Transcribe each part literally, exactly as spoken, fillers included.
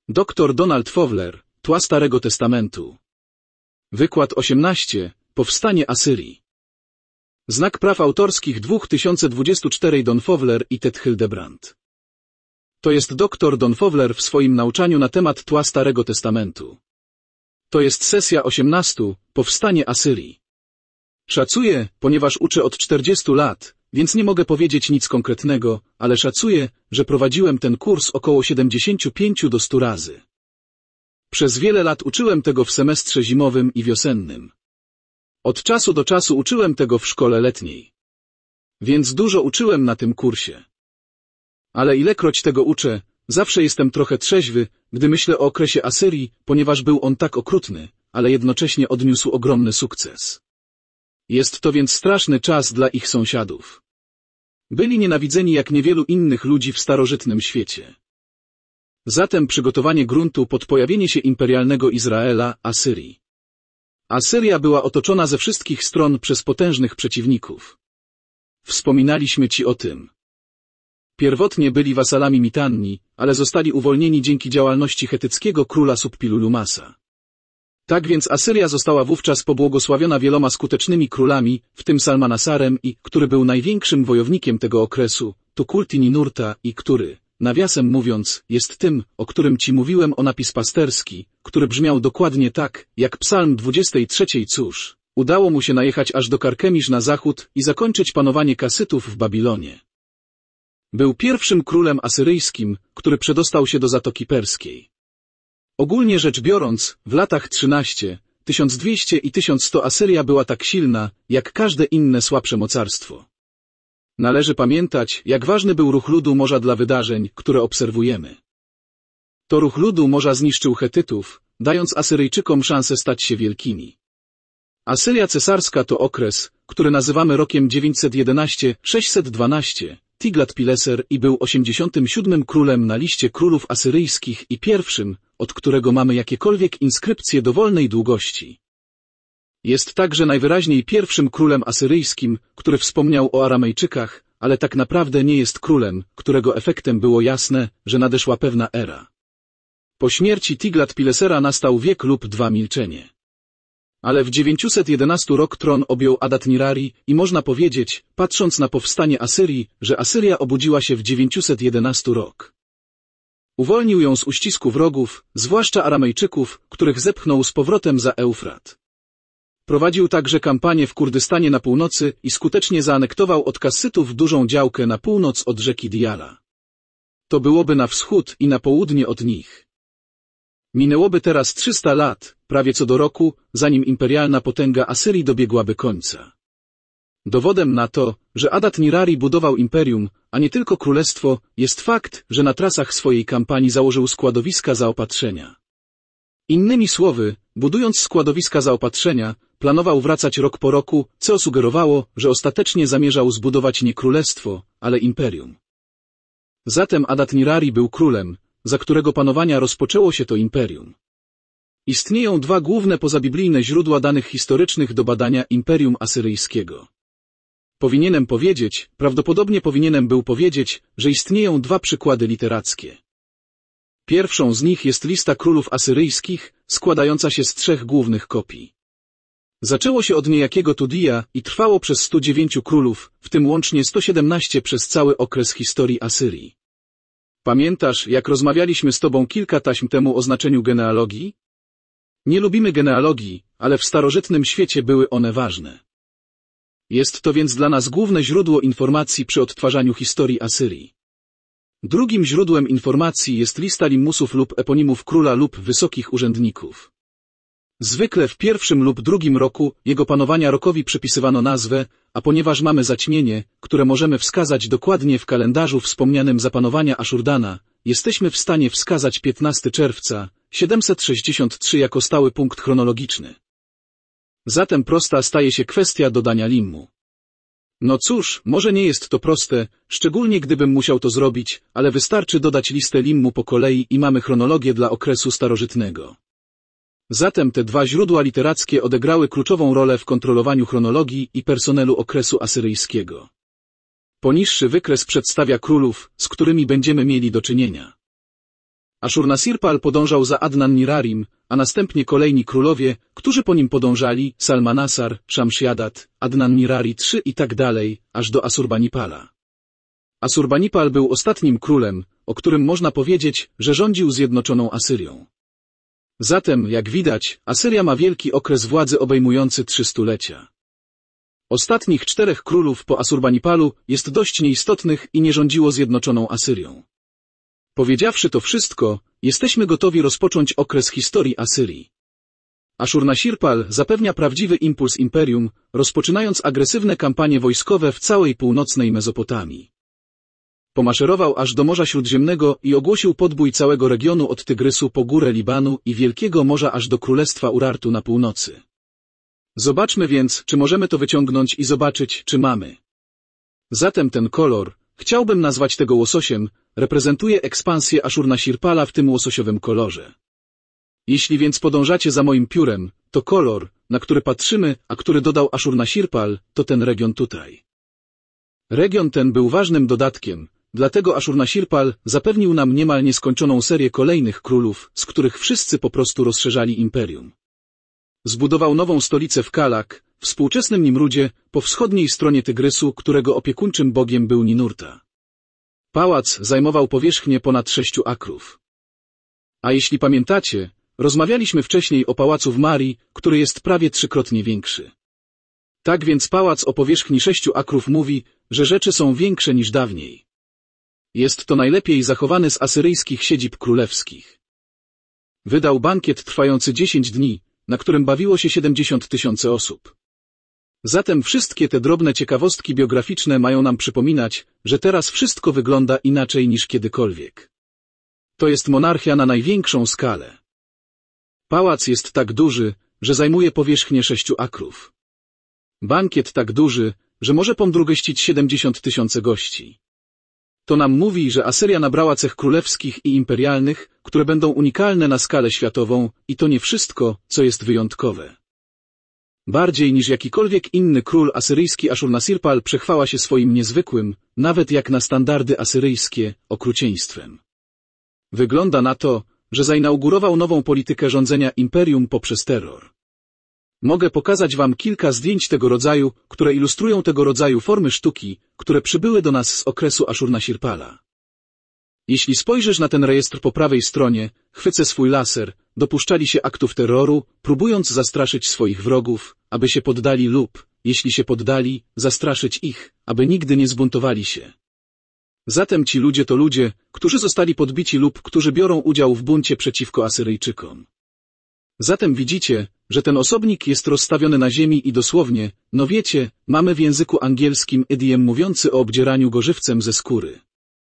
Doktor Donald Fowler, Tła Starego Testamentu. Wykład osiemnaście. Powstanie Asyrii. Znak praw autorskich dwa tysiące dwudziesty czwarty Don Fowler i Ted Hildebrand. To jest doktor Don Fowler w swoim nauczaniu na temat Tła Starego Testamentu. To jest sesja osiemnaście. Powstanie Asyrii. Szacuję, ponieważ uczę od czterdziestu lat, więc nie mogę powiedzieć nic konkretnego, ale szacuję, że prowadziłem ten kurs około siedemdziesiąt pięć do stu razy. Przez wiele lat uczyłem tego w semestrze zimowym i wiosennym. Od czasu do czasu uczyłem tego w szkole letniej. Więc dużo uczyłem na tym kursie. Ale ilekroć tego uczę, zawsze jestem trochę trzeźwy, gdy myślę o okresie Asyrii, ponieważ był on tak okrutny, ale jednocześnie odniósł ogromny sukces. Jest to więc straszny czas dla ich sąsiadów. Byli nienawidzeni jak niewielu innych ludzi w starożytnym świecie. Zatem przygotowanie gruntu pod pojawienie się imperialnego Izraela, Asyrii. Asyria była otoczona ze wszystkich stron przez potężnych przeciwników. Wspominaliśmy ci o tym. Pierwotnie byli wasalami Mitanni, ale zostali uwolnieni dzięki działalności chetyckiego króla Suppilulumasa. Tak więc Asyria została wówczas pobłogosławiona wieloma skutecznymi królami, w tym Salmanasarem i, który był największym wojownikiem tego okresu, Tukulti-Ninurta i który, nawiasem mówiąc, jest tym, o którym ci mówiłem o napis pasterski, który brzmiał dokładnie tak, jak Psalm dwudziesty trzeci. Cóż, udało mu się najechać aż do Karkemisz na zachód i zakończyć panowanie Kasytów w Babilonie. Był pierwszym królem asyryjskim, który przedostał się do Zatoki Perskiej. Ogólnie rzecz biorąc, w latach trzynaście, tysiąc dwieście i tysiąc sto Asyria była tak silna, jak każde inne słabsze mocarstwo. Należy pamiętać, jak ważny był ruch ludu morza dla wydarzeń, które obserwujemy. To ruch ludu morza zniszczył Chetytów, dając Asyryjczykom szansę stać się wielkimi. Asyria cesarska to okres, który nazywamy rokiem dziewięćset jedenaście do sześćset dwanaście, Tiglat-Pileser i był osiemdziesiątym siódmym królem na liście królów asyryjskich i pierwszym, od którego mamy jakiekolwiek inskrypcje dowolnej długości. Jest także najwyraźniej pierwszym królem asyryjskim, który wspomniał o Aramejczykach, ale tak naprawdę nie jest królem, którego efektem było jasne, że nadeszła pewna era. Po śmierci Tiglat-Pilesera nastał wiek lub dwa milczenie. Ale w dziewięćset jedenasty rok tron objął Adat-Nirari i można powiedzieć, patrząc na powstanie Asyrii, że Asyria obudziła się w dziewięćset jedenasty rok. Uwolnił ją z uścisku wrogów, zwłaszcza Aramejczyków, których zepchnął z powrotem za Eufrat. Prowadził także kampanię w Kurdystanie na północy i skutecznie zaanektował od Kasytów dużą działkę na północ od rzeki Diala. To byłoby na wschód i na południe od nich. Minęłoby teraz trzysta lat, prawie co do roku, zanim imperialna potęga Asyrii dobiegłaby końca. Dowodem na to, że Adat-Nirari budował imperium, a nie tylko królestwo, jest fakt, że na trasach swojej kampanii założył składowiska zaopatrzenia. Innymi słowy, budując składowiska zaopatrzenia, planował wracać rok po roku, co sugerowało, że ostatecznie zamierzał zbudować nie królestwo, ale imperium. Zatem Adat-Nirari był królem, za którego panowania rozpoczęło się to imperium. Istnieją dwa główne pozabiblijne źródła danych historycznych do badania imperium asyryjskiego. Powinienem powiedzieć, prawdopodobnie powinienem był powiedzieć, że istnieją dwa przykłady literackie. Pierwszą z nich jest lista królów asyryjskich, składająca się z trzech głównych kopii. Zaczęło się od niejakiego Tudija i trwało przez stu dziewięciu królów, w tym łącznie sto siedemnaście przez cały okres historii Asyrii. Pamiętasz, jak rozmawialiśmy z tobą kilka taśm temu o znaczeniu genealogii? Nie lubimy genealogii, ale w starożytnym świecie były one ważne. Jest to więc dla nas główne źródło informacji przy odtwarzaniu historii Asyrii. Drugim źródłem informacji jest lista limmusów lub eponimów króla lub wysokich urzędników. Zwykle w pierwszym lub drugim roku jego panowania rokowi przypisywano nazwę, a ponieważ mamy zaćmienie, które możemy wskazać dokładnie w kalendarzu wspomnianym za panowania Aszurdana, jesteśmy w stanie wskazać piętnastego czerwca siedemset sześćdziesiąt trzy jako stały punkt chronologiczny. Zatem prosta staje się kwestia dodania limmu. No cóż, może nie jest to proste, szczególnie gdybym musiał to zrobić, ale wystarczy dodać listę limmu po kolei i mamy chronologię dla okresu starożytnego. Zatem te dwa źródła literackie odegrały kluczową rolę w kontrolowaniu chronologii i personelu okresu asyryjskiego. Poniższy wykres przedstawia królów, z którymi będziemy mieli do czynienia. Aszurnasirpal podążał za Adnan-Nirarim, a następnie kolejni królowie, którzy po nim podążali, Salmanasar, Szamsjadat, Adnan-Nirari trzy i tak dalej, aż do Asurbanipala. Asurbanipal był ostatnim królem, o którym można powiedzieć, że rządził zjednoczoną Asyrią. Zatem, jak widać, Asyria ma wielki okres władzy obejmujący trzy stulecia. Ostatnich czterech królów po Aszurbanipalu jest dość nieistotnych i nie rządziło zjednoczoną Asyrią. Powiedziawszy to wszystko, jesteśmy gotowi rozpocząć okres historii Asyrii. Aszurnasirpal zapewnia prawdziwy impuls imperium, rozpoczynając agresywne kampanie wojskowe w całej północnej Mezopotamii. Pomaszerował aż do Morza Śródziemnego i ogłosił podbój całego regionu od Tygrysu po górę Libanu i Wielkiego Morza aż do Królestwa Urartu na północy. Zobaczmy więc, czy możemy to wyciągnąć i zobaczyć, czy mamy. Zatem ten kolor, chciałbym nazwać tego łososiem, reprezentuje ekspansję Aszurnasirpala w tym łososiowym kolorze. Jeśli więc podążacie za moim piórem, to kolor, na który patrzymy, a który dodał Aszurnasirpal, to ten region tutaj. Region ten był ważnym dodatkiem, dlatego Aszurnasirpal zapewnił nam niemal nieskończoną serię kolejnych królów, z których wszyscy po prostu rozszerzali imperium. Zbudował nową stolicę w Kalak, współczesnym Nimrudzie, po wschodniej stronie Tygrysu, którego opiekuńczym bogiem był Ninurta. Pałac zajmował powierzchnię ponad sześciu akrów. A jeśli pamiętacie, rozmawialiśmy wcześniej o pałacu w Marii, który jest prawie trzykrotnie większy. Tak więc pałac o powierzchni sześciu akrów mówi, że rzeczy są większe niż dawniej. Jest to najlepiej zachowany z asyryjskich siedzib królewskich. Wydał bankiet trwający dziesięć dni, na którym bawiło się siedemdziesiąt tysięcy osób. Zatem wszystkie te drobne ciekawostki biograficzne mają nam przypominać, że teraz wszystko wygląda inaczej niż kiedykolwiek. To jest monarchia na największą skalę. Pałac jest tak duży, że zajmuje powierzchnię sześciu akrów. Bankiet tak duży, że może pomdrugościć siedemdziesiąt tysięcy gości. To nam mówi, że Asyria nabrała cech królewskich i imperialnych, które będą unikalne na skalę światową, i to nie wszystko, co jest wyjątkowe. Bardziej niż jakikolwiek inny król asyryjski Aszurnasirpal przechwała się swoim niezwykłym, nawet jak na standardy asyryjskie, okrucieństwem. Wygląda na to, że zainaugurował nową politykę rządzenia imperium poprzez terror. Mogę pokazać wam kilka zdjęć tego rodzaju, które ilustrują tego rodzaju formy sztuki, które przybyły do nas z okresu Aszurnasirpala. Jeśli spojrzysz na ten rejestr po prawej stronie, chwycę swój laser, dopuszczali się aktów terroru, próbując zastraszyć swoich wrogów, aby się poddali lub, jeśli się poddali, zastraszyć ich, aby nigdy nie zbuntowali się. Zatem ci ludzie to ludzie, którzy zostali podbici lub którzy biorą udział w buncie przeciwko Asyryjczykom. Zatem widzicie, że ten osobnik jest rozstawiony na ziemi i dosłownie, no wiecie, mamy w języku angielskim idiom mówiący o obdzieraniu go żywcem ze skóry.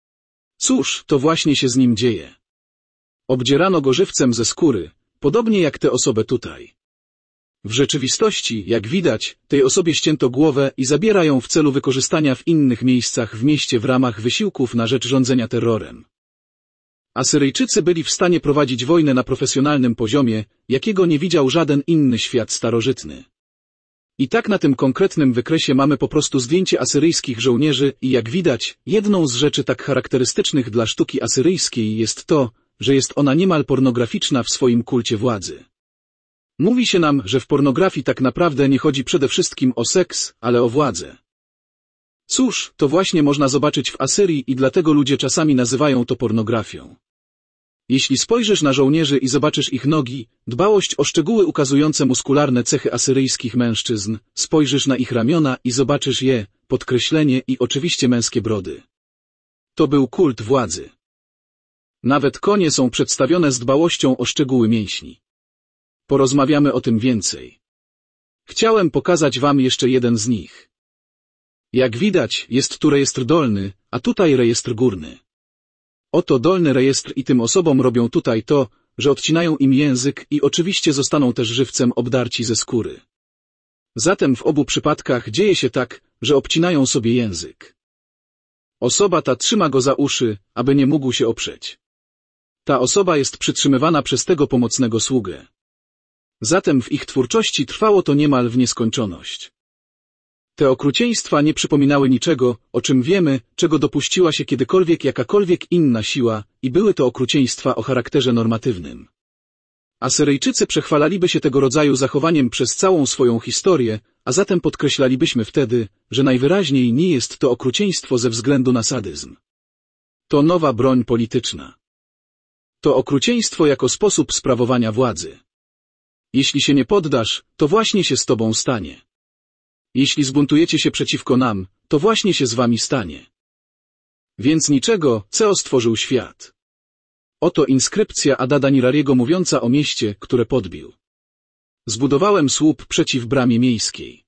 Cóż, to właśnie się z nim dzieje. Obdzierano go żywcem ze skóry, podobnie jak tę osobę tutaj. W rzeczywistości, jak widać, tej osobie ścięto głowę i zabiera ją w celu wykorzystania w innych miejscach w mieście w ramach wysiłków na rzecz rządzenia terrorem. Asyryjczycy byli w stanie prowadzić wojnę na profesjonalnym poziomie, jakiego nie widział żaden inny świat starożytny. I tak na tym konkretnym wykresie mamy po prostu zdjęcie asyryjskich żołnierzy i jak widać, jedną z rzeczy tak charakterystycznych dla sztuki asyryjskiej jest to, że jest ona niemal pornograficzna w swoim kulcie władzy. Mówi się nam, że w pornografii tak naprawdę nie chodzi przede wszystkim o seks, ale o władzę. Cóż, to właśnie można zobaczyć w Asyrii i dlatego ludzie czasami nazywają to pornografią. Jeśli spojrzysz na żołnierzy i zobaczysz ich nogi, dbałość o szczegóły ukazujące muskularne cechy asyryjskich mężczyzn, spojrzysz na ich ramiona i zobaczysz je, podkreślenie i oczywiście męskie brody. To był kult władzy. Nawet konie są przedstawione z dbałością o szczegóły mięśni. Porozmawiamy o tym więcej. Chciałem pokazać wam jeszcze jeden z nich. Jak widać, jest tu rejestr dolny, a tutaj rejestr górny. Oto dolny rejestr i tym osobom robią tutaj to, że odcinają im język i oczywiście zostaną też żywcem obdarci ze skóry. Zatem w obu przypadkach dzieje się tak, że obcinają sobie język. Osoba ta trzyma go za uszy, aby nie mógł się oprzeć. Ta osoba jest przytrzymywana przez tego pomocnego sługę. Zatem w ich twórczości trwało to niemal w nieskończoność. Te okrucieństwa nie przypominały niczego, o czym wiemy, czego dopuściła się kiedykolwiek jakakolwiek inna siła, i były to okrucieństwa o charakterze normatywnym. Asyryjczycy przechwalaliby się tego rodzaju zachowaniem przez całą swoją historię, a zatem podkreślalibyśmy wtedy, że najwyraźniej nie jest to okrucieństwo ze względu na sadyzm. To nowa broń polityczna. To okrucieństwo jako sposób sprawowania władzy. Jeśli się nie poddasz, to właśnie się z tobą stanie. Jeśli zbuntujecie się przeciwko nam, to właśnie się z wami stanie. Więc niczego, co stworzył świat. Oto inskrypcja Adada Nirariego mówiąca o mieście, które podbił. Zbudowałem słup przeciw bramie miejskiej.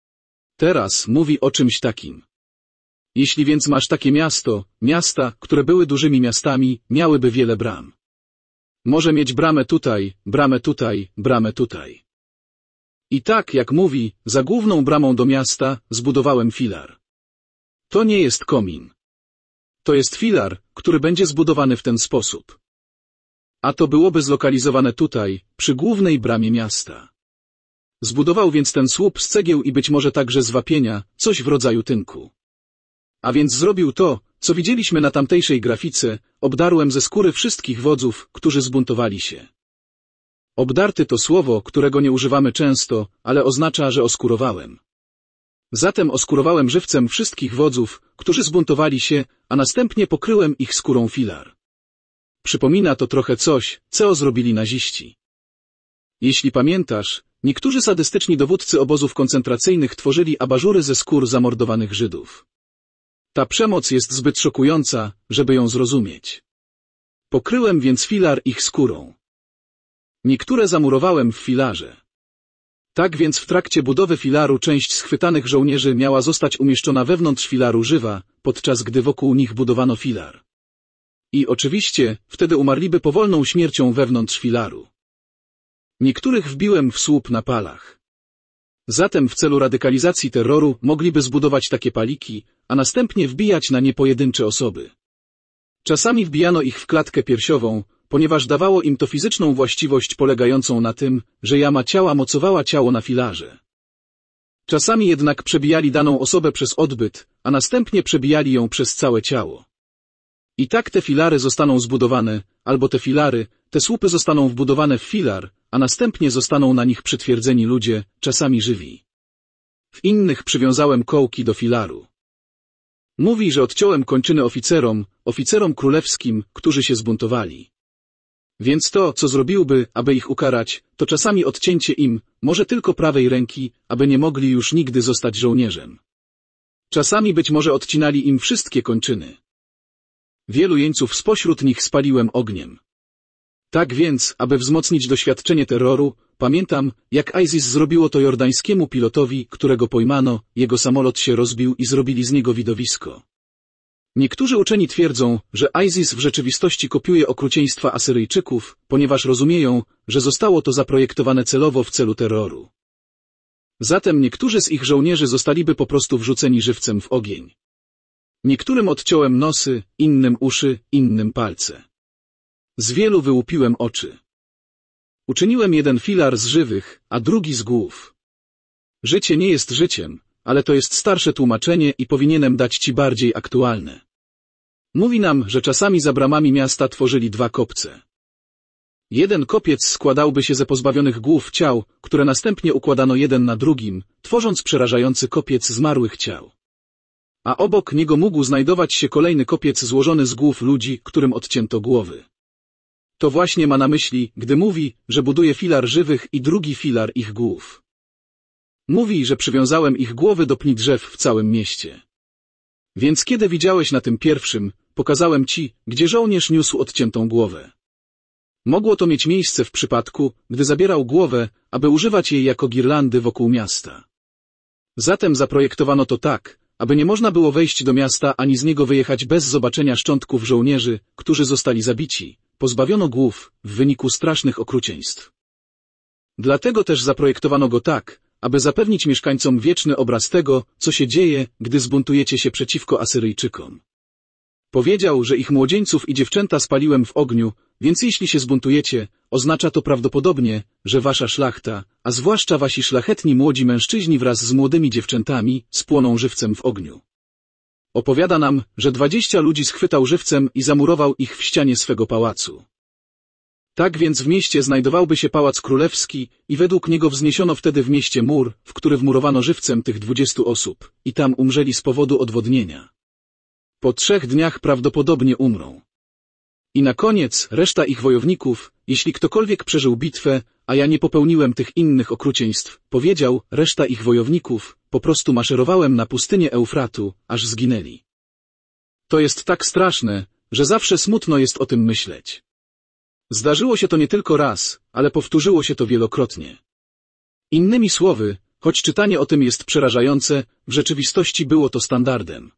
Teraz mówi o czymś takim. Jeśli więc masz takie miasto, miasta, które były dużymi miastami, miałyby wiele bram. Może mieć bramę tutaj, bramę tutaj, bramę tutaj. I tak, jak mówi, za główną bramą do miasta zbudowałem filar. To nie jest komin. To jest filar, który będzie zbudowany w ten sposób. A to byłoby zlokalizowane tutaj, przy głównej bramie miasta. Zbudował więc ten słup z cegieł i być może także z wapienia, coś w rodzaju tynku. A więc zrobił to, co widzieliśmy na tamtejszej grafice, obdarłem ze skóry wszystkich wodzów, którzy zbuntowali się. Obdarty to słowo, którego nie używamy często, ale oznacza, że oskurowałem. Zatem oskurowałem żywcem wszystkich wodzów, którzy zbuntowali się, a następnie pokryłem ich skórą filar. Przypomina to trochę coś, co zrobili naziści. Jeśli pamiętasz, niektórzy sadystyczni dowódcy obozów koncentracyjnych tworzyli abażury ze skór zamordowanych Żydów. Ta przemoc jest zbyt szokująca, żeby ją zrozumieć. Pokryłem więc filar ich skórą. Niektóre zamurowałem w filarze. Tak więc w trakcie budowy filaru część schwytanych żołnierzy miała zostać umieszczona wewnątrz filaru żywa, podczas gdy wokół nich budowano filar. I oczywiście, wtedy umarliby powolną śmiercią wewnątrz filaru. Niektórych wbiłem w słup na palach. Zatem w celu radykalizacji terroru mogliby zbudować takie paliki, a następnie wbijać na nie pojedyncze osoby. Czasami wbijano ich w klatkę piersiową, ponieważ dawało im to fizyczną właściwość polegającą na tym, że jama ciała mocowała ciało na filarze. Czasami jednak przebijali daną osobę przez odbyt, a następnie przebijali ją przez całe ciało. I tak te filary zostaną zbudowane, albo te filary, te słupy zostaną wbudowane w filar, a następnie zostaną na nich przytwierdzeni ludzie, czasami żywi. W innych przywiązałem kołki do filaru. Mówi, że odciąłem kończyny oficerom, oficerom królewskim, którzy się zbuntowali. Więc to, co zrobiłby, aby ich ukarać, to czasami odcięcie im, może tylko prawej ręki, aby nie mogli już nigdy zostać żołnierzem. Czasami być może odcinali im wszystkie kończyny. Wielu jeńców spośród nich spaliłem ogniem. Tak więc, aby wzmocnić doświadczenie terroru, pamiętam, jak ISIS zrobiło to jordańskiemu pilotowi, którego pojmano, jego samolot się rozbił i zrobili z niego widowisko. Niektórzy uczeni twierdzą, że ISIS w rzeczywistości kopiuje okrucieństwa Asyryjczyków, ponieważ rozumieją, że zostało to zaprojektowane celowo w celu terroru. Zatem niektórzy z ich żołnierzy zostaliby po prostu wrzuceni żywcem w ogień. Niektórym odciąłem nosy, innym uszy, innym palce. Z wielu wyłupiłem oczy. Uczyniłem jeden filar z żywych, a drugi z głów. Życie nie jest życiem, ale to jest starsze tłumaczenie i powinienem dać ci bardziej aktualne. Mówi nam, że czasami za bramami miasta tworzyli dwa kopce. Jeden kopiec składałby się ze pozbawionych głów ciał, które następnie układano jeden na drugim, tworząc przerażający kopiec zmarłych ciał. A obok niego mógł znajdować się kolejny kopiec złożony z głów ludzi, którym odcięto głowy. To właśnie ma na myśli, gdy mówi, że buduje filar żywych i drugi filar ich głów. Mówi, że przywiązałem ich głowy do pni drzew w całym mieście. Więc kiedy widziałeś na tym pierwszym, pokazałem ci, gdzie żołnierz niósł odciętą głowę. Mogło to mieć miejsce w przypadku, gdy zabierał głowę, aby używać jej jako girlandy wokół miasta. Zatem zaprojektowano to tak, aby nie można było wejść do miasta ani z niego wyjechać bez zobaczenia szczątków żołnierzy, którzy zostali zabici, pozbawiono głów w wyniku strasznych okrucieństw. Dlatego też zaprojektowano go tak, aby zapewnić mieszkańcom wieczny obraz tego, co się dzieje, gdy zbuntujecie się przeciwko Asyryjczykom. Powiedział, że ich młodzieńców i dziewczęta spaliłem w ogniu, więc jeśli się zbuntujecie, oznacza to prawdopodobnie, że wasza szlachta, a zwłaszcza wasi szlachetni młodzi mężczyźni wraz z młodymi dziewczętami, spłoną żywcem w ogniu. Opowiada nam, że dwadzieścia ludzi schwytał żywcem i zamurował ich w ścianie swego pałacu. Tak więc w mieście znajdowałby się pałac królewski i według niego wzniesiono wtedy w mieście mur, w który wmurowano żywcem tych dwudziestu osób, i tam umrzeli z powodu odwodnienia. Po trzech dniach prawdopodobnie umrą. I na koniec reszta ich wojowników, jeśli ktokolwiek przeżył bitwę, a ja nie popełniłem tych innych okrucieństw, powiedział, reszta ich wojowników, po prostu maszerowałem na pustynię Eufratu, aż zginęli. To jest tak straszne, że zawsze smutno jest o tym myśleć. Zdarzyło się to nie tylko raz, ale powtórzyło się to wielokrotnie. Innymi słowy, choć czytanie o tym jest przerażające, w rzeczywistości było to standardem.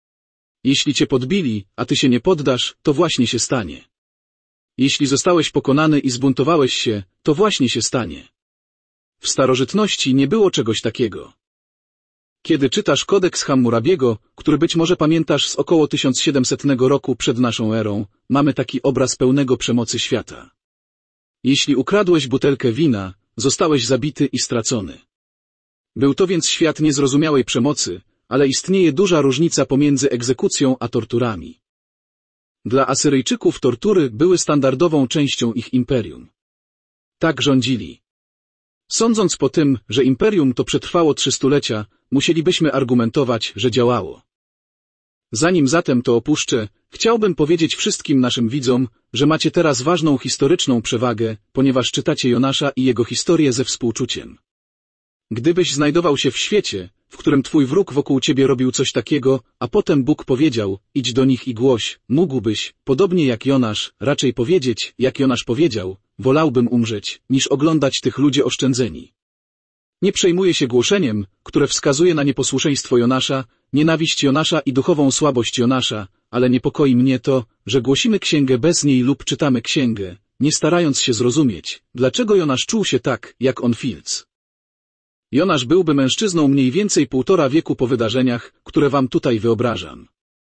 Jeśli cię podbili, a ty się nie poddasz, to właśnie się stanie. Jeśli zostałeś pokonany i zbuntowałeś się, to właśnie się stanie. W starożytności nie było czegoś takiego. Kiedy czytasz kodeks Hammurabiego, który być może pamiętasz z około tysiąc siedemsetnego roku przed naszą erą, mamy taki obraz pełnego przemocy świata. Jeśli ukradłeś butelkę wina, zostałeś zabity i stracony. Był to więc świat niezrozumiałej przemocy, ale istnieje duża różnica pomiędzy egzekucją a torturami. Dla Asyryjczyków tortury były standardową częścią ich imperium. Tak rządzili. Sądząc po tym, że imperium to przetrwało trzy stulecia, musielibyśmy argumentować, że działało. Zanim zatem to opuszczę, chciałbym powiedzieć wszystkim naszym widzom, że macie teraz ważną historyczną przewagę, ponieważ czytacie Jonasza i jego historię ze współczuciem. Gdybyś znajdował się w świecie, w którym twój wróg wokół ciebie robił coś takiego, a potem Bóg powiedział, idź do nich i głoś, mógłbyś, podobnie jak Jonasz, raczej powiedzieć, jak Jonasz powiedział, wolałbym umrzeć, niż oglądać tych ludzi oszczędzeni. Nie przejmuję się głoszeniem, które wskazuje na nieposłuszeństwo Jonasza, nienawiść Jonasza i duchową słabość Jonasza, ale niepokoi mnie to, że głosimy księgę bez niej lub czytamy księgę, nie starając się zrozumieć, dlaczego Jonasz czuł się tak, jak on Fields. Jonasz byłby mężczyzną mniej więcej półtora wieku po wydarzeniach, które wam tutaj wyobrażam.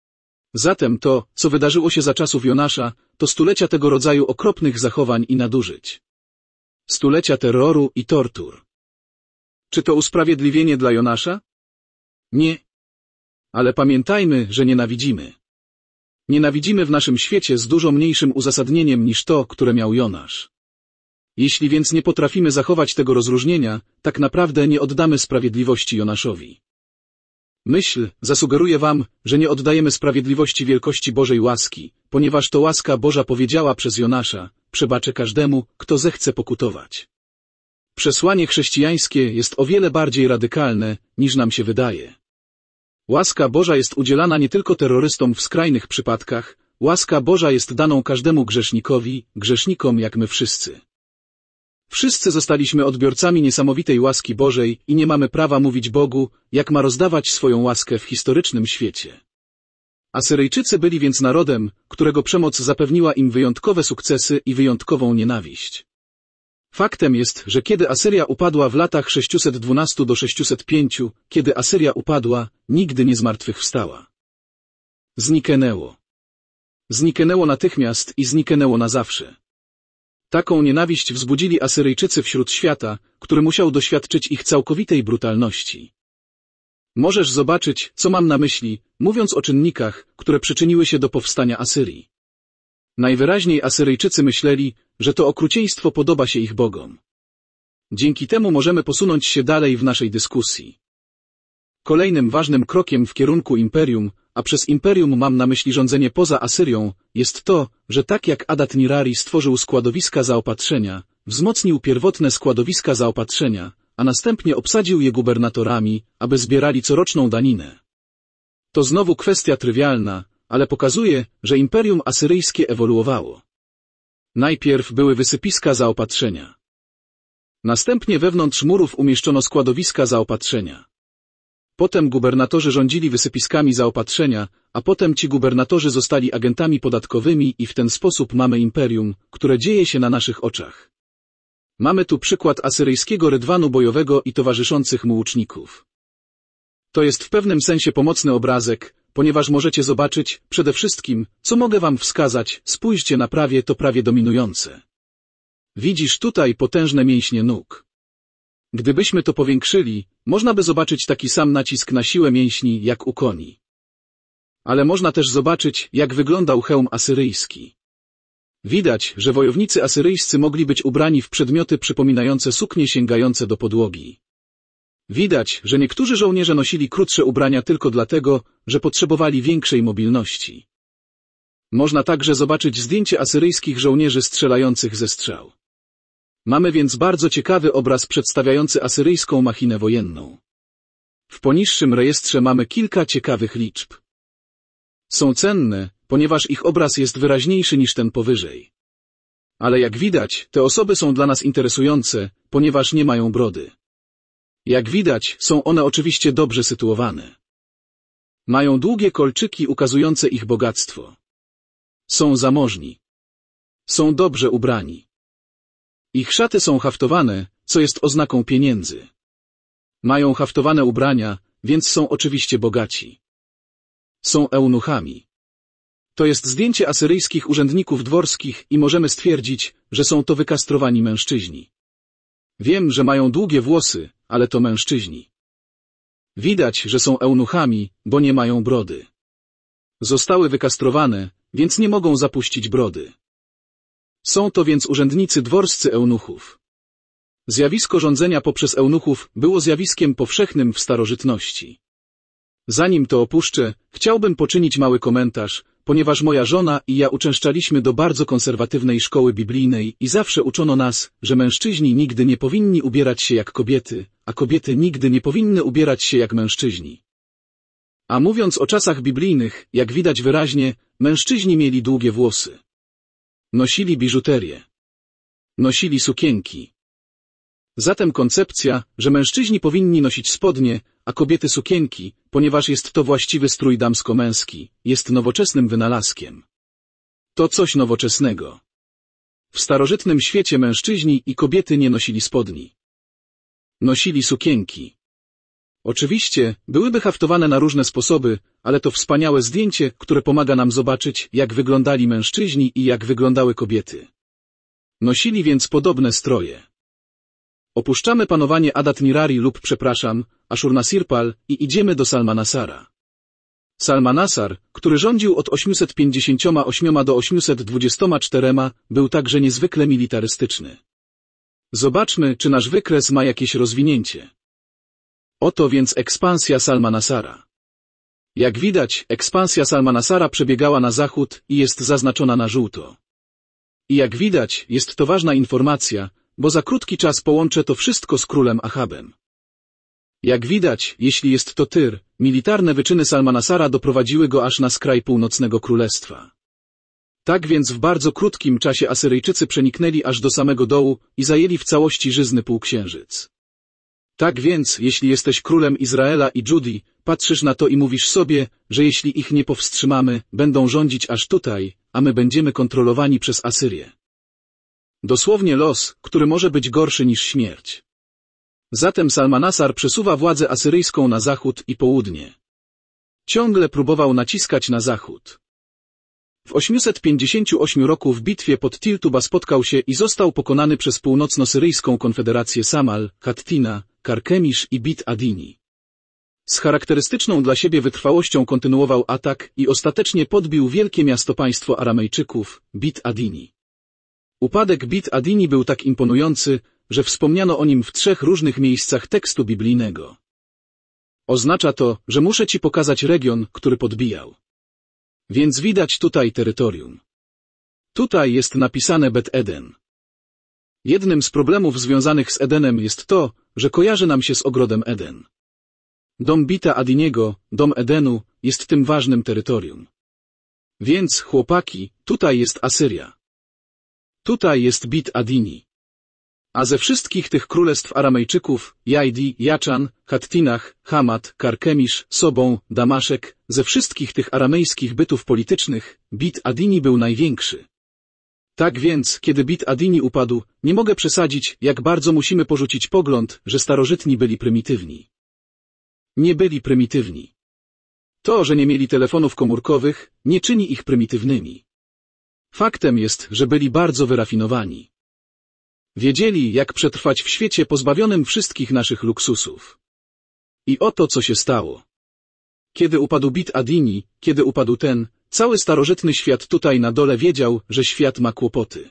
Zatem to, co wydarzyło się za czasów Jonasza, to stulecia tego rodzaju okropnych zachowań i nadużyć. Stulecia terroru i tortur. Czy to usprawiedliwienie dla Jonasza? Nie. Ale pamiętajmy, że nienawidzimy. Nienawidzimy w naszym świecie z dużo mniejszym uzasadnieniem niż to, które miał Jonasz. Jeśli więc nie potrafimy zachować tego rozróżnienia, tak naprawdę nie oddamy sprawiedliwości Jonaszowi. Myśl zasugeruje wam, że nie oddajemy sprawiedliwości wielkości Bożej łaski, ponieważ to łaska Boża powiedziała przez Jonasza, przebaczę każdemu, kto zechce pokutować. Przesłanie chrześcijańskie jest o wiele bardziej radykalne, niż nam się wydaje. Łaska Boża jest udzielana nie tylko terrorystom w skrajnych przypadkach, łaska Boża jest daną każdemu grzesznikowi, grzesznikom jak my wszyscy. Wszyscy zostaliśmy odbiorcami niesamowitej łaski Bożej i nie mamy prawa mówić Bogu, jak ma rozdawać swoją łaskę w historycznym świecie. Asyryjczycy byli więc narodem, którego przemoc zapewniła im wyjątkowe sukcesy i wyjątkową nienawiść. Faktem jest, że kiedy Asyria upadła w latach sześćset dwanaście do sześćset pięć, kiedy Asyria upadła, nigdy nie zmartwychwstała. Zniknęło. Zniknęło natychmiast i zniknęło na zawsze. Taką nienawiść wzbudzili Asyryjczycy wśród świata, który musiał doświadczyć ich całkowitej brutalności. Możesz zobaczyć, co mam na myśli, mówiąc o czynnikach, które przyczyniły się do powstania Asyrii. Najwyraźniej Asyryjczycy myśleli, że to okrucieństwo podoba się ich bogom. Dzięki temu możemy posunąć się dalej w naszej dyskusji. Kolejnym ważnym krokiem w kierunku imperium, a przez imperium mam na myśli rządzenie poza Asyrią, jest to, że tak jak Adat-Nirari stworzył składowiska zaopatrzenia, wzmocnił pierwotne składowiska zaopatrzenia, a następnie obsadził je gubernatorami, aby zbierali coroczną daninę. To znowu kwestia trywialna, ale pokazuje, że imperium asyryjskie ewoluowało. Najpierw były wysypiska zaopatrzenia. Następnie wewnątrz murów umieszczono składowiska zaopatrzenia. Potem gubernatorzy rządzili wysypiskami zaopatrzenia, a potem ci gubernatorzy zostali agentami podatkowymi i w ten sposób mamy imperium, które dzieje się na naszych oczach. Mamy tu przykład asyryjskiego rydwanu bojowego i towarzyszących mu łuczników. To jest w pewnym sensie pomocny obrazek, ponieważ możecie zobaczyć, przede wszystkim, co mogę wam wskazać, spójrzcie na prawie to prawie dominujące. Widzisz tutaj potężne mięśnie nóg. Gdybyśmy to powiększyli, można by zobaczyć taki sam nacisk na siłę mięśni, jak u koni. Ale można też zobaczyć, jak wyglądał hełm asyryjski. Widać, że wojownicy asyryjscy mogli być ubrani w przedmioty przypominające suknie sięgające do podłogi. Widać, że niektórzy żołnierze nosili krótsze ubrania tylko dlatego, że potrzebowali większej mobilności. Można także zobaczyć zdjęcie asyryjskich żołnierzy strzelających ze strzał. Mamy więc bardzo ciekawy obraz przedstawiający asyryjską machinę wojenną. W poniższym rejestrze mamy kilka ciekawych liczb. Są cenne, ponieważ ich obraz jest wyraźniejszy niż ten powyżej. Ale jak widać, te osoby są dla nas interesujące, ponieważ nie mają brody. Jak widać, są one oczywiście dobrze sytuowane. Mają długie kolczyki ukazujące ich bogactwo. Są zamożni. Są dobrze ubrani. Ich szaty są haftowane, co jest oznaką pieniędzy. Mają haftowane ubrania, więc są oczywiście bogaci. Są eunuchami. To jest zdjęcie asyryjskich urzędników dworskich i możemy stwierdzić, że są to wykastrowani mężczyźni. Wiem, że mają długie włosy, ale to mężczyźni. Widać, że są eunuchami, bo nie mają brody. Zostały wykastrowane, więc nie mogą zapuścić brody. Są to więc urzędnicy dworscy eunuchów. Zjawisko rządzenia poprzez eunuchów było zjawiskiem powszechnym w starożytności. Zanim to opuszczę, chciałbym poczynić mały komentarz, ponieważ moja żona i ja uczęszczaliśmy do bardzo konserwatywnej szkoły biblijnej i zawsze uczono nas, że mężczyźni nigdy nie powinni ubierać się jak kobiety, a kobiety nigdy nie powinny ubierać się jak mężczyźni. A mówiąc o czasach biblijnych, jak widać wyraźnie, mężczyźni mieli długie włosy. Nosili biżuterię. Nosili sukienki. Zatem koncepcja, że mężczyźni powinni nosić spodnie, a kobiety sukienki, ponieważ jest to właściwy strój damsko-męski, jest nowoczesnym wynalazkiem. To coś nowoczesnego. W starożytnym świecie mężczyźni i kobiety nie nosili spodni. Nosili sukienki. Oczywiście, byłyby haftowane na różne sposoby, ale to wspaniałe zdjęcie, które pomaga nam zobaczyć, jak wyglądali mężczyźni i jak wyglądały kobiety. Nosili więc podobne stroje. Opuszczamy panowanie Adat-Nirari lub, przepraszam, Ashurnasirpal i idziemy do Salmanasara. Salmanasar, który rządził od osiemset pięćdziesiąt osiem do osiemset dwadzieścia cztery, był także niezwykle militarystyczny. Zobaczmy, czy nasz wykres ma jakieś rozwinięcie. Oto więc ekspansja Salmanasara. Jak widać, ekspansja Salmanasara przebiegała na zachód i jest zaznaczona na żółto. I jak widać, jest to ważna informacja, bo za krótki czas połączę to wszystko z królem Achabem. Jak widać, jeśli jest to Tyr, militarne wyczyny Salmanasara doprowadziły go aż na skraj północnego królestwa. Tak więc w bardzo krótkim czasie Asyryjczycy przeniknęli aż do samego dołu i zajęli w całości żyzny półksiężyc. Tak więc, jeśli jesteś królem Izraela i Judii, patrzysz na to i mówisz sobie, że jeśli ich nie powstrzymamy, będą rządzić aż tutaj, a my będziemy kontrolowani przez Asyrię. Dosłownie los, który może być gorszy niż śmierć. Zatem Salmanasar przesuwa władzę asyryjską na zachód i południe. Ciągle próbował naciskać na zachód. W osiemset pięćdziesiątym ósmym roku w bitwie pod Tiltuba spotkał się i został pokonany przez północno-syryjską konfederację Samal, Hattina, Karkemisz i Bit Adini. Z charakterystyczną dla siebie wytrwałością kontynuował atak i ostatecznie podbił wielkie miasto-państwo Aramejczyków, Bit Adini. Upadek Bit Adini był tak imponujący, że wspomniano o nim w trzech różnych miejscach tekstu biblijnego. Oznacza to, że muszę ci pokazać region, który podbijał. Więc widać tutaj terytorium. Tutaj jest napisane Bet Eden. Jednym z problemów związanych z Edenem jest to, że kojarzy nam się z ogrodem Eden. Dom Bita Adiniego, dom Edenu, jest tym ważnym terytorium. Więc, chłopaki, tutaj jest Asyria. Tutaj jest Bit Adini. A ze wszystkich tych królestw Aramejczyków, Jajdi, Jaczan, Hattinach, Hamat, Karkemisz, Sobą, Damaszek, ze wszystkich tych aramejskich bytów politycznych, Bit Adini był największy. Tak więc, kiedy Bit Adini upadł, nie mogę przesadzić, jak bardzo musimy porzucić pogląd, że starożytni byli prymitywni. Nie byli prymitywni. To, że nie mieli telefonów komórkowych, nie czyni ich prymitywnymi. Faktem jest, że byli bardzo wyrafinowani. Wiedzieli, jak przetrwać w świecie pozbawionym wszystkich naszych luksusów. I oto co się stało. Kiedy upadł Bit Adini, kiedy upadł ten, cały starożytny świat tutaj na dole wiedział, że świat ma kłopoty.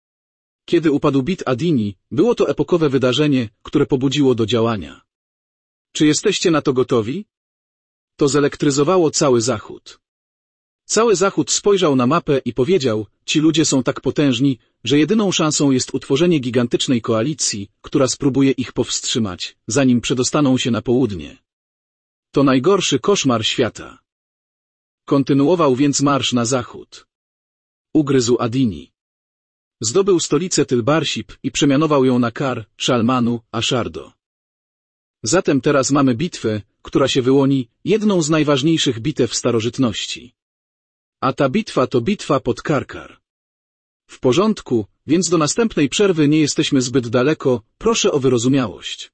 Kiedy upadł Bit Adini, było to epokowe wydarzenie, które pobudziło do działania. Czy jesteście na to gotowi? To zelektryzowało cały Zachód. Cały Zachód spojrzał na mapę i powiedział, ci ludzie są tak potężni, że jedyną szansą jest utworzenie gigantycznej koalicji, która spróbuje ich powstrzymać, zanim przedostaną się na południe. To najgorszy koszmar świata. Kontynuował więc marsz na zachód. Ugryzł Adini. Zdobył stolicę Tylbarsip i przemianował ją na Kar, Szalmanu, Aszardo. Zatem teraz mamy bitwę, która się wyłoni, jedną z najważniejszych bitew starożytności. A ta bitwa to bitwa pod Karkar. W porządku, więc do następnej przerwy nie jesteśmy zbyt daleko, proszę o wyrozumiałość.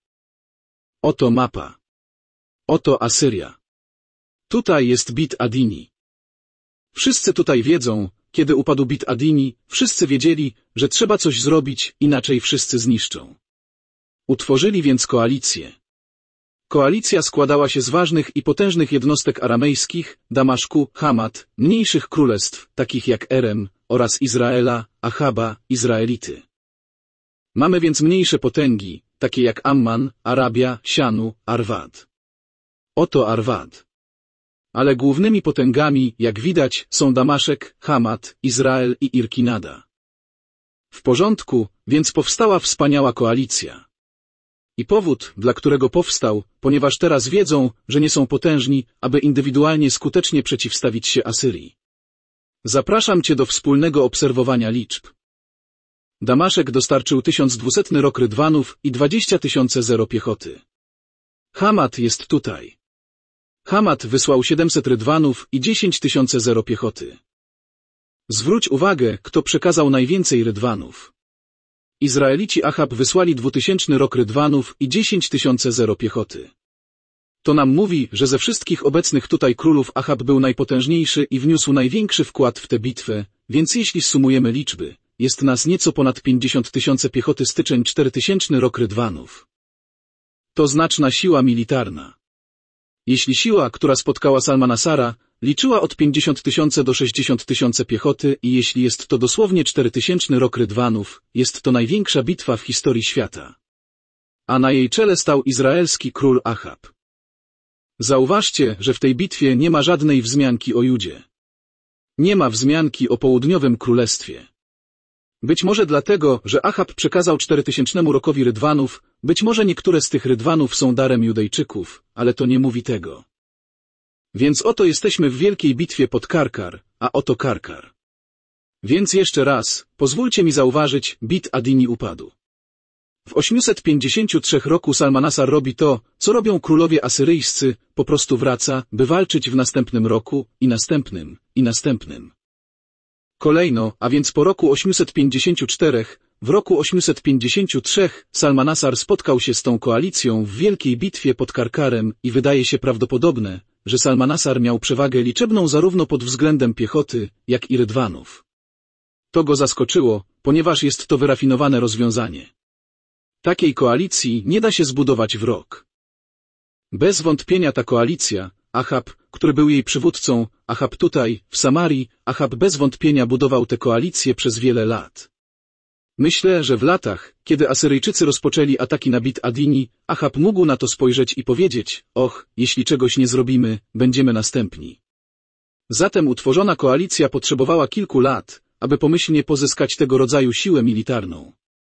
Oto mapa. Oto Asyria. Tutaj jest Bit Adini. Wszyscy tutaj wiedzą, kiedy upadł Bit Adini, wszyscy wiedzieli, że trzeba coś zrobić, inaczej wszyscy zniszczą. Utworzyli więc koalicję. Koalicja składała się z ważnych i potężnych jednostek aramejskich, Damaszku, Hamat, mniejszych królestw, takich jak Erem, oraz Izraela, Achaba, Izraelity. Mamy więc mniejsze potęgi, takie jak Amman, Arabia, Sianu, Arwad. Oto Arwad. Ale głównymi potęgami, jak widać, są Damaszek, Hamat, Izrael i Irkinada. W porządku, więc powstała wspaniała koalicja. I powód, dla którego powstał, ponieważ teraz wiedzą, że nie są potężni, aby indywidualnie skutecznie przeciwstawić się Asyrii. Zapraszam Cię do wspólnego obserwowania liczb. Damaszek dostarczył tysiąc dwieście rok rydwanów i dwadzieścia tysięcy zero piechoty. Hamat jest tutaj. Hamat wysłał siedemset rydwanów i dziesięć tysięcy zero piechoty. Zwróć uwagę, kto przekazał najwięcej rydwanów. Izraelici Achab wysłali dwutysięczny rok rydwanów i dziesięć tysięcy zero piechoty. To nam mówi, że ze wszystkich obecnych tutaj królów Achab był najpotężniejszy i wniósł największy wkład w tę bitwę, więc jeśli sumujemy liczby, jest nas nieco ponad pięćdziesiąt tysięcy piechoty styczeń czterotysięczny rok rydwanów. To znaczna siła militarna. Jeśli siła, która spotkała Salmanasara, liczyła od pięćdziesiąt tysięcy do sześćdziesięciu tysięcy piechoty i jeśli jest to dosłownie czterotysięczny rok rydwanów, jest to największa bitwa w historii świata. A na jej czele stał izraelski król Achab. Zauważcie, że w tej bitwie nie ma żadnej wzmianki o Judzie. Nie ma wzmianki o południowym królestwie. Być może dlatego, że Achab przekazał czterotysięcznemu rokowi rydwanów, być może niektóre z tych rydwanów są darem Judejczyków, ale to nie mówi tego. Więc oto jesteśmy w wielkiej bitwie pod Karkar, a oto Karkar. Więc jeszcze raz, pozwólcie mi zauważyć, Bit Adini upadł. W osiemset pięćdziesięciu trzech roku Salmanasar robi to, co robią królowie asyryjscy, po prostu wraca, by walczyć w następnym roku, i następnym, i następnym. Kolejno, a więc po roku osiemset pięćdziesięciu czterech, w roku osiemset pięćdziesięciu trzech Salmanasar spotkał się z tą koalicją w wielkiej bitwie pod Karkarem i wydaje się prawdopodobne, że Salmanasar miał przewagę liczebną zarówno pod względem piechoty, jak i rydwanów. To go zaskoczyło, ponieważ jest to wyrafinowane rozwiązanie. Takiej koalicji nie da się zbudować w rok. Bez wątpienia ta koalicja, Achab, który był jej przywódcą, Achab tutaj, w Samarii, Achab bez wątpienia budował tę koalicję przez wiele lat. Myślę, że w latach, kiedy Asyryjczycy rozpoczęli ataki na Bit Adini, Achab mógł na to spojrzeć i powiedzieć, och, jeśli czegoś nie zrobimy, będziemy następni. Zatem utworzona koalicja potrzebowała kilku lat, aby pomyślnie pozyskać tego rodzaju siłę militarną.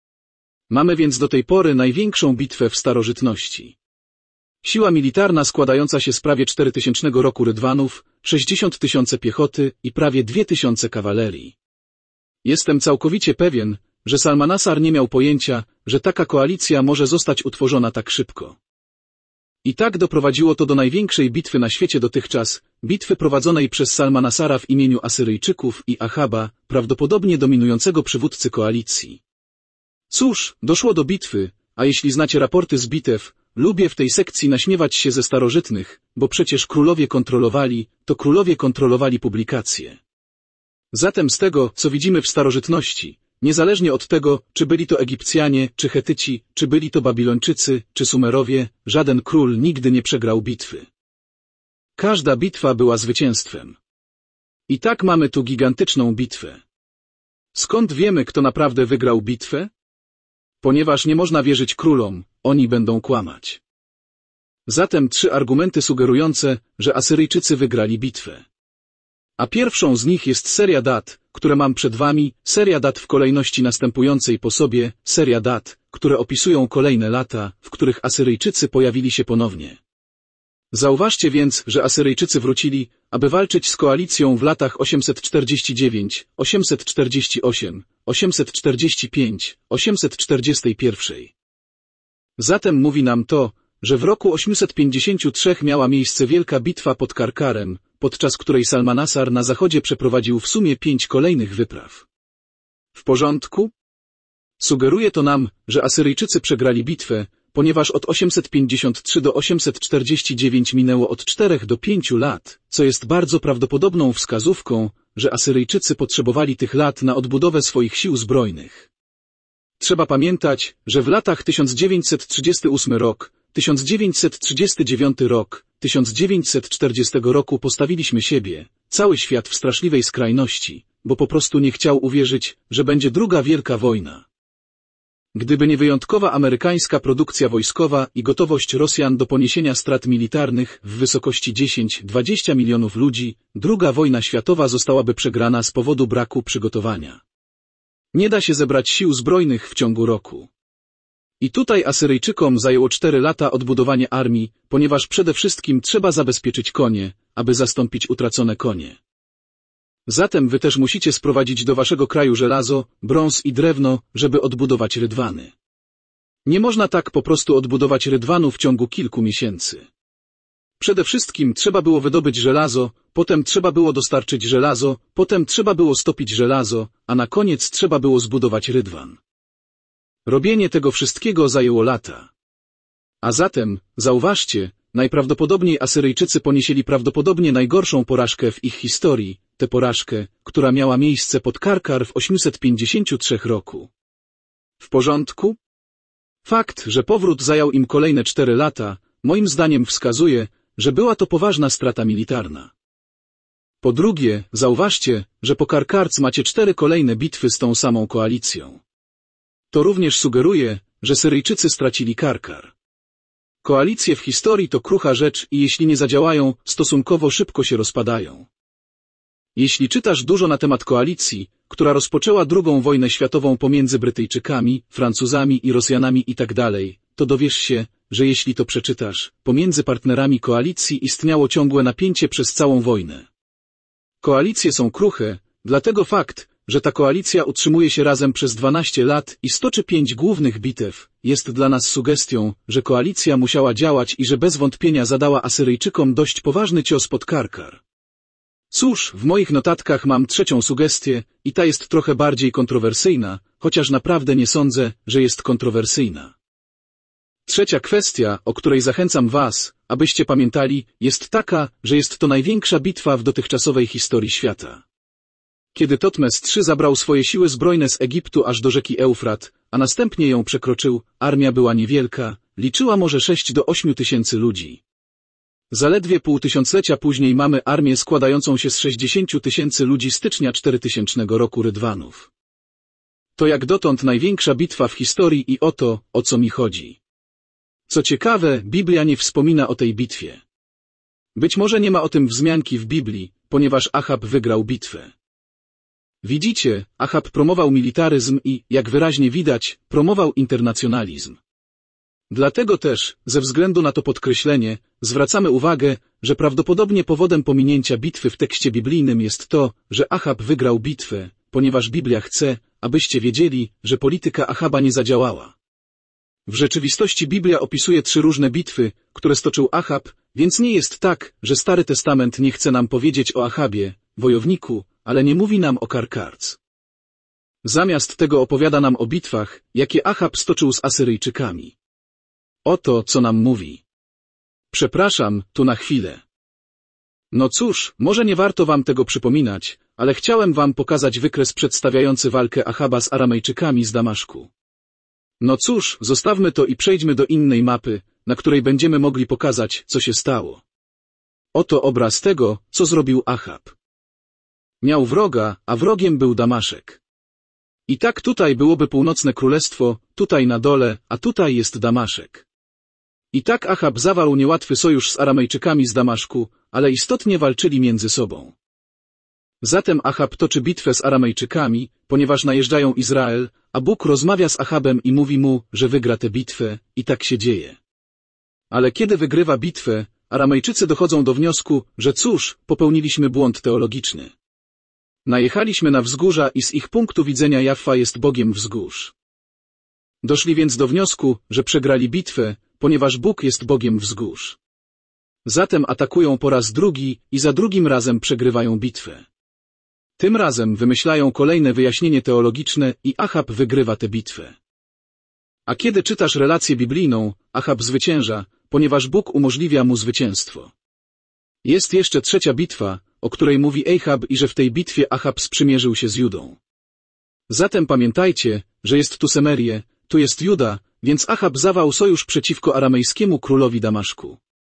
Mamy więc do tej pory największą bitwę w starożytności. Siła militarna składająca się z prawie czterotysięcznego roku rydwanów, sześćdziesiąt tysięcy piechoty i prawie dwie tysiące kawalerii. Jestem całkowicie pewien, że Salmanasar nie miał pojęcia, że taka koalicja może zostać utworzona tak szybko. I tak doprowadziło to do największej bitwy na świecie dotychczas, bitwy prowadzonej przez Salmanasara w imieniu Asyryjczyków i Achaba, prawdopodobnie dominującego przywódcy koalicji. Cóż, doszło do bitwy, a jeśli znacie raporty z bitew, lubię w tej sekcji naśmiewać się ze starożytnych, bo przecież królowie kontrolowali, to królowie kontrolowali publikacje. Zatem z tego, co widzimy w starożytności, niezależnie od tego, czy byli to Egipcjanie, czy Chetyci, czy byli to Babilończycy, czy Sumerowie, żaden król nigdy nie przegrał bitwy. Każda bitwa była zwycięstwem. I tak mamy tu gigantyczną bitwę. Skąd wiemy, kto naprawdę wygrał bitwę? Ponieważ nie można wierzyć królom, oni będą kłamać. Zatem trzy argumenty sugerujące, że Asyryjczycy wygrali bitwę. A pierwszą z nich jest seria dat, które mam przed wami, seria dat w kolejności następującej po sobie, seria dat, które opisują kolejne lata, w których Asyryjczycy pojawili się ponownie. Zauważcie więc, że Asyryjczycy wrócili, aby walczyć z koalicją w latach osiemset czterdzieści dziewięć, osiemset czterdzieści osiem, osiemset czterdzieści pięć, osiemset czterdzieści jeden. Zatem mówi nam to, że w roku osiemset pięćdziesiąt trzy miała miejsce wielka bitwa pod Karkarem, podczas której Salmanasar na zachodzie przeprowadził w sumie pięć kolejnych wypraw. W porządku? Sugeruje to nam, że Asyryjczycy przegrali bitwę, ponieważ od osiemset pięćdziesiąt trzy do osiemset czterdzieści dziewięć minęło od czterech do pięciu lat, co jest bardzo prawdopodobną wskazówką, że Asyryjczycy potrzebowali tych lat na odbudowę swoich sił zbrojnych. Trzeba pamiętać, że w latach tysiąc dziewięćset trzydziesty ósmy rok, tysiąc dziewięćset trzydziesty dziewiąty rok, tysiąc dziewięćset czterdziestego roku postawiliśmy siebie, cały świat w straszliwej skrajności, bo po prostu nie chciał uwierzyć, że będzie druga wielka wojna. Gdyby nie wyjątkowa amerykańska produkcja wojskowa i gotowość Rosjan do poniesienia strat militarnych w wysokości dziesięć do dwudziestu milionów ludzi, druga wojna światowa zostałaby przegrana z powodu braku przygotowania. Nie da się zebrać sił zbrojnych w ciągu roku. I tutaj Asyryjczykom zajęło cztery lata odbudowanie armii, ponieważ przede wszystkim trzeba zabezpieczyć konie, aby zastąpić utracone konie. Zatem wy też musicie sprowadzić do waszego kraju żelazo, brąz i drewno, żeby odbudować rydwany. Nie można tak po prostu odbudować rydwanu w ciągu kilku miesięcy. Przede wszystkim trzeba było wydobyć żelazo, potem trzeba było dostarczyć żelazo, potem trzeba było stopić żelazo, a na koniec trzeba było zbudować rydwan. Robienie tego wszystkiego zajęło lata. A zatem, zauważcie, najprawdopodobniej Asyryjczycy ponieśli prawdopodobnie najgorszą porażkę w ich historii, tę porażkę, która miała miejsce pod Karkar w osiemset pięćdziesiątym trzecim roku. W porządku? Fakt, że powrót zajął im kolejne cztery lata, moim zdaniem wskazuje, że była to poważna strata militarna. Po drugie, zauważcie, że po Karkarc macie cztery kolejne bitwy z tą samą koalicją. To również sugeruje, że Syryjczycy stracili Karkar. Koalicje w historii to krucha rzecz i jeśli nie zadziałają, stosunkowo szybko się rozpadają. Jeśli czytasz dużo na temat koalicji, która rozpoczęła drugą wojnę światową pomiędzy Brytyjczykami, Francuzami i Rosjanami itd., to dowiesz się, że jeśli to przeczytasz, pomiędzy partnerami koalicji istniało ciągłe napięcie przez całą wojnę. Koalicje są kruche, dlatego fakt, że ta koalicja utrzymuje się razem przez dwanaście lat i stoczy pięć głównych bitew, jest dla nas sugestią, że koalicja musiała działać i że bez wątpienia zadała Asyryjczykom dość poważny cios pod Karkar. Cóż, w moich notatkach mam trzecią sugestię i ta jest trochę bardziej kontrowersyjna, chociaż naprawdę nie sądzę, że jest kontrowersyjna. Trzecia kwestia, o której zachęcam was, abyście pamiętali, jest taka, że jest to największa bitwa w dotychczasowej historii świata. Kiedy Totmes trzeci zabrał swoje siły zbrojne z Egiptu aż do rzeki Eufrat, a następnie ją przekroczył, armia była niewielka, liczyła może sześć do ośmiu tysięcy ludzi. Zaledwie pół tysiąclecia później mamy armię składającą się z sześćdziesięciu tysięcy ludzi stycznia czterytysięcznego roku Rydwanów. To jak dotąd największa bitwa w historii i o to, o co mi chodzi. Co ciekawe, Biblia nie wspomina o tej bitwie. Być może nie ma o tym wzmianki w Biblii, ponieważ Achab wygrał bitwę. Widzicie, Achab promował militaryzm i, jak wyraźnie widać, promował internacjonalizm. Dlatego też, ze względu na to podkreślenie, zwracamy uwagę, że prawdopodobnie powodem pominięcia bitwy w tekście biblijnym jest to, że Achab wygrał bitwę, ponieważ Biblia chce, abyście wiedzieli, że polityka Achaba nie zadziałała. W rzeczywistości Biblia opisuje trzy różne bitwy, które stoczył Achab, więc nie jest tak, że Stary Testament nie chce nam powiedzieć o Achabie, wojowniku, ale nie mówi nam o Karkarc. Zamiast tego opowiada nam o bitwach, jakie Achab stoczył z Asyryjczykami. Oto, co nam mówi. Przepraszam, tu na chwilę. No cóż, może nie warto wam tego przypominać, ale chciałem wam pokazać wykres przedstawiający walkę Achaba z Aramejczykami z Damaszku. No cóż, zostawmy to i przejdźmy do innej mapy, na której będziemy mogli pokazać, co się stało. Oto obraz tego, co zrobił Achab. Miał wroga, a wrogiem był Damaszek. I tak tutaj byłoby północne królestwo, tutaj na dole, a tutaj jest Damaszek. I tak Achab zawarł niełatwy sojusz z Aramejczykami z Damaszku, ale istotnie walczyli między sobą. Zatem Achab toczy bitwę z Aramejczykami, ponieważ najeżdżają Izrael, a Bóg rozmawia z Achabem i mówi mu, że wygra tę bitwę, i tak się dzieje. Ale kiedy wygrywa bitwę, Aramejczycy dochodzą do wniosku, że cóż, popełniliśmy błąd teologiczny. Najechaliśmy na wzgórza i z ich punktu widzenia Jahwe jest Bogiem wzgórz. Doszli więc do wniosku, że przegrali bitwę, ponieważ Bóg jest Bogiem wzgórz. Zatem atakują po raz drugi i za drugim razem przegrywają bitwę. Tym razem wymyślają kolejne wyjaśnienie teologiczne i Achab wygrywa tę bitwę. A kiedy czytasz relację biblijną, Achab zwycięża, ponieważ Bóg umożliwia mu zwycięstwo. Jest jeszcze trzecia bitwa, o której mówi Achab i że w tej bitwie Achab sprzymierzył się z Judą. Zatem pamiętajcie, że jest tu Semerie, tu jest Juda, więc Achab zawarł sojusz przeciwko aramejskiemu królowi Damaszku.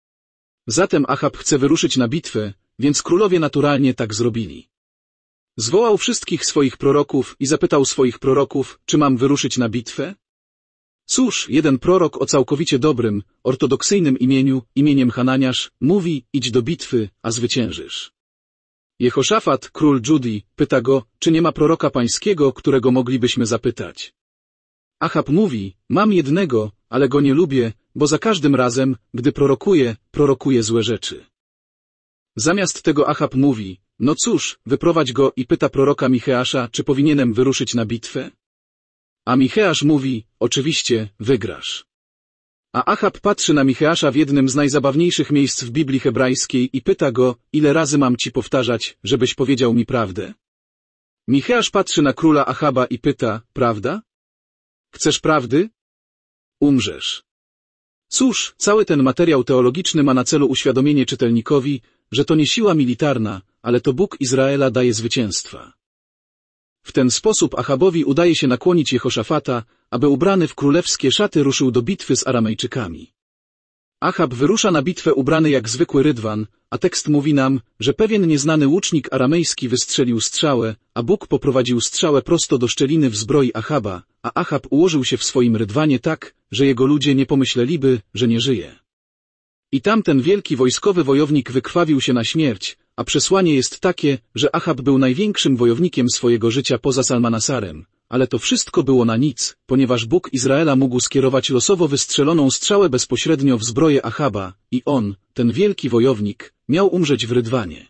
Zatem Achab chce wyruszyć na bitwę, więc królowie naturalnie tak zrobili. Zwołał wszystkich swoich proroków i zapytał swoich proroków, czy mam wyruszyć na bitwę? Cóż, jeden prorok o całkowicie dobrym, ortodoksyjnym imieniu, imieniem Hananiasz, mówi, idź do bitwy, a zwyciężysz. Jehoszafat, król Judii, pyta go, czy nie ma proroka pańskiego, którego moglibyśmy zapytać. Achab mówi, mam jednego, ale go nie lubię, bo za każdym razem, gdy prorokuje, prorokuje złe rzeczy. Zamiast tego Achab mówi, no cóż, wyprowadź go i pyta proroka Micheasza, czy powinienem wyruszyć na bitwę? A Micheasz mówi, oczywiście, wygrasz. A Achab patrzy na Micheasza w jednym z najzabawniejszych miejsc w Biblii hebrajskiej i pyta go, ile razy mam ci powtarzać, żebyś powiedział mi prawdę? Micheasz patrzy na króla Achaba i pyta, prawda? Chcesz prawdy? Umrzesz. Cóż, cały ten materiał teologiczny ma na celu uświadomienie czytelnikowi, że to nie siła militarna, ale to Bóg Izraela daje zwycięstwa. W ten sposób Achabowi udaje się nakłonić Jehoszafata, aby ubrany w królewskie szaty ruszył do bitwy z Aramejczykami. Achab wyrusza na bitwę ubrany jak zwykły rydwan, a tekst mówi nam, że pewien nieznany łucznik aramejski wystrzelił strzałę, a Bóg poprowadził strzałę prosto do szczeliny w zbroi Achaba, a Achab ułożył się w swoim rydwanie tak, że jego ludzie nie pomyśleliby, że nie żyje. I tamten wielki wojskowy wojownik wykrwawił się na śmierć, a przesłanie jest takie, że Achab był największym wojownikiem swojego życia poza Salmanasarem, ale to wszystko było na nic, ponieważ Bóg Izraela mógł skierować losowo wystrzeloną strzałę bezpośrednio w zbroję Achaba i on, ten wielki wojownik, miał umrzeć w rydwanie.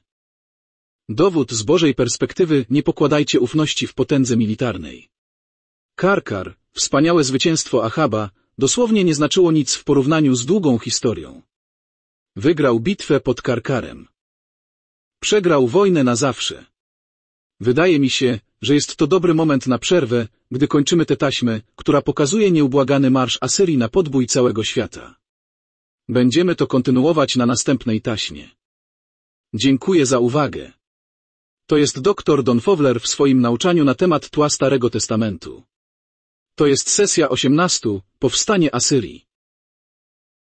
Dowód z Bożej perspektywy: nie pokładajcie ufności w potędze militarnej. Karkar, wspaniałe zwycięstwo Achaba, dosłownie nie znaczyło nic w porównaniu z długą historią. Wygrał bitwę pod Karkarem. Przegrał wojnę na zawsze. Wydaje mi się, że jest to dobry moment na przerwę, gdy kończymy tę taśmę, która pokazuje nieubłagany marsz Asyrii na podbój całego świata. Będziemy to kontynuować na następnej taśmie. Dziękuję za uwagę. To jest doktor Don Fowler w swoim nauczaniu na temat tła Starego Testamentu. To jest sesja osiemnasta. Powstanie Asyrii.